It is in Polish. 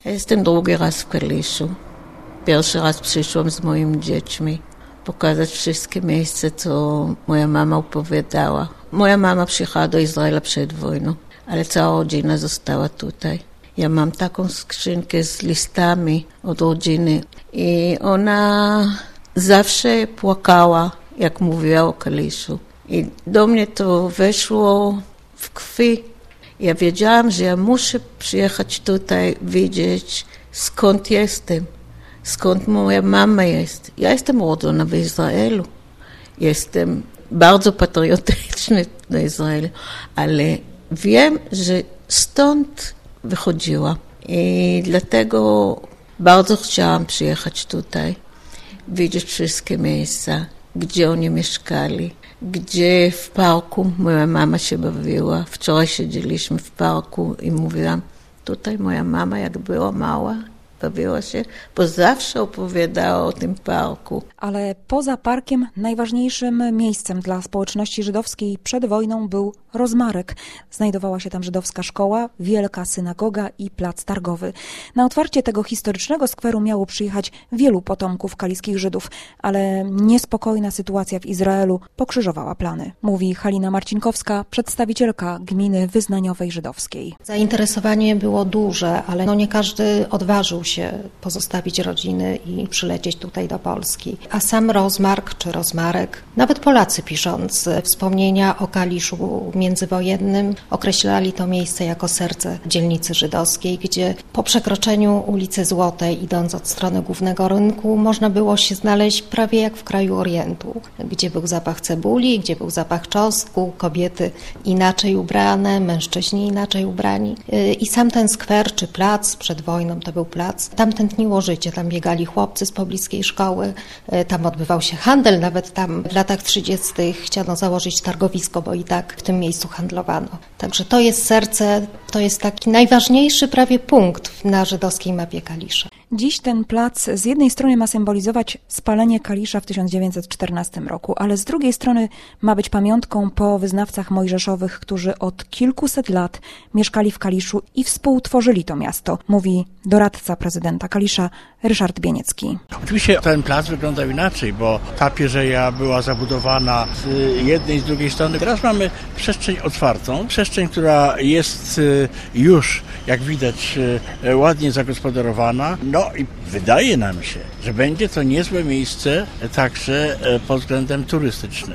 Jestem drugi raz w Kaliszu. Pierwszy raz przyszłam z moimi dziećmi pokazać wszystkie miejsca, co moja mama opowiadała. Moja mama przyjechała do Izraela przed wojną, ale cała rodzina została tutaj. Ja mam taką skrzynkę z listami od rodziny i ona zawsze płakała, jak mówiła o Kaliszu. I do mnie to weszło w krwi. Ja wiedziałam, że ja muszę przyjechać tutaj, widzieć skąd jestem, skąd moja mama jest. Ja jestem urodzona w Izraelu. Jestem bardzo patriotyczna do Izraelu, ale wiem, że stąd wychodziła. I dlatego bardzo chciałam przyjechać tutaj, widzieć wszystkie miejsca, gdzie oni mieszkali, gdzie w parku moja mama się bawiła. Wczoraj siedzieliśmy w parku i mówiłam, tutaj moja mama jak była mała, bawiła się, bo zawsze opowiadała o tym parku. Ale poza parkiem najważniejszym miejscem dla społeczności żydowskiej przed wojną był Rozmarek. Znajdowała się tam żydowska szkoła, wielka synagoga i plac targowy. Na otwarcie tego historycznego skweru miało przyjechać wielu potomków kaliskich Żydów, ale niespokojna sytuacja w Izraelu pokrzyżowała plany. Mówi Halina Marcinkowska, przedstawicielka gminy wyznaniowej żydowskiej. Zainteresowanie było duże, ale nie każdy odważył się pozostawić rodziny i przylecieć tutaj do Polski. A sam Rozmark czy Rozmarek, nawet Polacy pisząc wspomnienia o Kaliszu międzywojennym, określali to miejsce jako serce dzielnicy żydowskiej, gdzie po przekroczeniu ulicy Złotej, idąc od strony głównego rynku, można było się znaleźć prawie jak w kraju Orientu, gdzie był zapach cebuli, gdzie był zapach czosnku, kobiety inaczej ubrane, mężczyźni inaczej ubrani. I sam ten skwer czy plac, przed wojną to był plac, tam tętniło życie, tam biegali chłopcy z pobliskiej szkoły, tam odbywał się handel, nawet tam w latach 30. chciano założyć targowisko, bo i tak w tym miejscu handlowano. Także to jest serce, to jest taki najważniejszy prawie punkt na żydowskiej mapie Kalisza. Dziś ten plac z jednej strony ma symbolizować spalenie Kalisza w 1914 roku, ale z drugiej strony ma być pamiątką po wyznawcach mojżeszowych, którzy od kilkuset lat mieszkali w Kaliszu i współtworzyli to miasto, mówi doradca prezydenta Kalisza Ryszard Bieniecki. Oczywiście ten plac wyglądał inaczej, bo ta pierzeja była zabudowana z jednej i z drugiej strony. Teraz mamy przestrzeń otwartą, przestrzeń, która jest już, jak widać, ładnie zagospodarowana. No i wydaje nam się, że będzie to niezłe miejsce także pod względem turystycznym.